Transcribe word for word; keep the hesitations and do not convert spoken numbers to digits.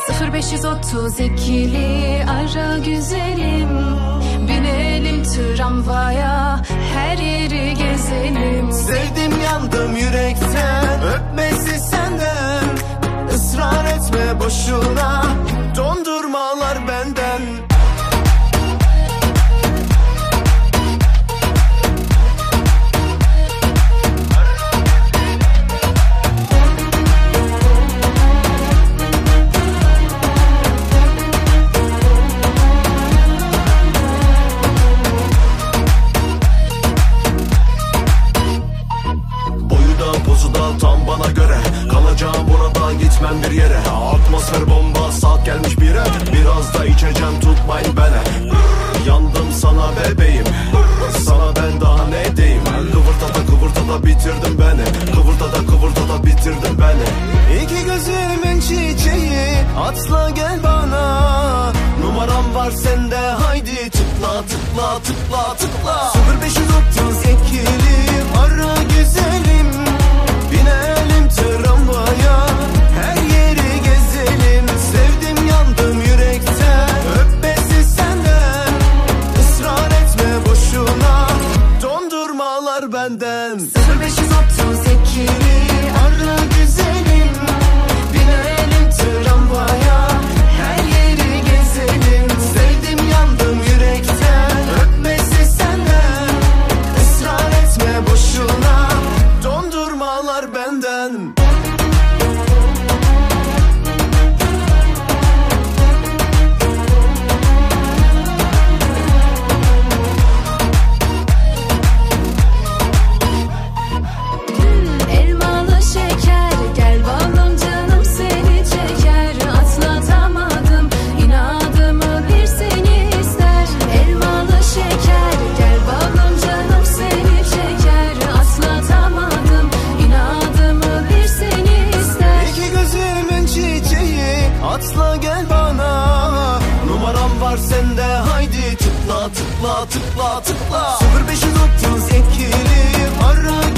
sıfır beş otuz ikili ara güzelim, binelim tramvaya, her yeri gezelim. Sevdim yandım yürekten, öpmesi senden. Israr etme boşuna, dondurmalar benden. Tam bana göre, kalacağım burada, gitmem bir yere. Atmosfer bomba, saat gelmiş bire. Biraz da içeceğim, tutmayın beni. Yandım sana bebeğim, sana ben daha ne diyeyim. Kıvırtada kıvırtada bitirdin beni, kıvırtada kıvırtada bitirdin beni. İki gözümün çiçeği, atla gel bana. Numaram var sende, haydi tıkla tıkla tıkla tıkla. sıfır beş otuz ikili ara güzelim, binelim tramvaya, her yeri gezelim. Sevdim yandım yürekten, öpmesi senden. Israr etme boşuna, dondurmalar benden. sıfır beş otuz ikili ara güzelim, binelim tramvaya, her yeri gezelim. Sevdim yandım yürekten, öpmesi senden. Israr etme boşuna, dondurmalar benden. Elmalı şeker, gel balım canım seni çeker. Atlatamadım inadımı, bir seni ister. Elmalı şeker, gel balım canım seni çeker. Atlatamadım inadımı, bir seni ister. İki gözümün çiçeği, atla gel bana. Numaram var sende, haydi tıkla tıkla tıkla tıkla. sıfır beş otuz ikili ara